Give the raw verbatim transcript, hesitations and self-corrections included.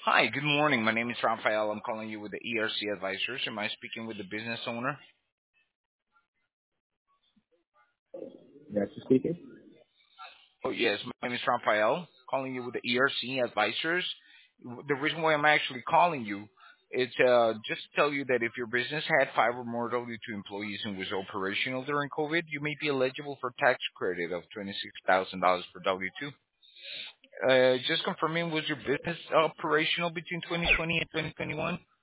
Hi, good morning. My name is Rafael. I'm calling you with the E R C Advisors. Am I speaking with the business owner? Yes, speaking. Oh, yes. My name is Rafael, calling you with the E R C Advisors. The reason why I'm actually calling you is uh, just to tell you that if your business had five or more W two employees and was operational during COVID, you may be eligible for tax credit of twenty-six thousand dollars per W two. Uh, just confirming, was your business operational between twenty twenty and twenty twenty-one?